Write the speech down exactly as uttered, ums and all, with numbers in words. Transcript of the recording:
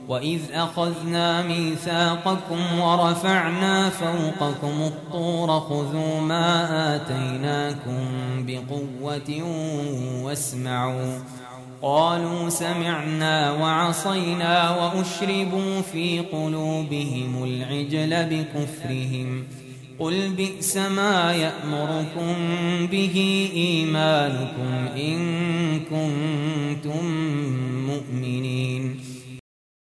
وإذ أخذنا ميثاقكم ورفعنا فوقكم الطور خذوا ما آتيناكم بقوة واسمعوا قالوا سمعنا وعصينا وأشربوا في قلوبهم العجل بكفرهم قل بئس ما يأمركم به إيمانكم إن كنتم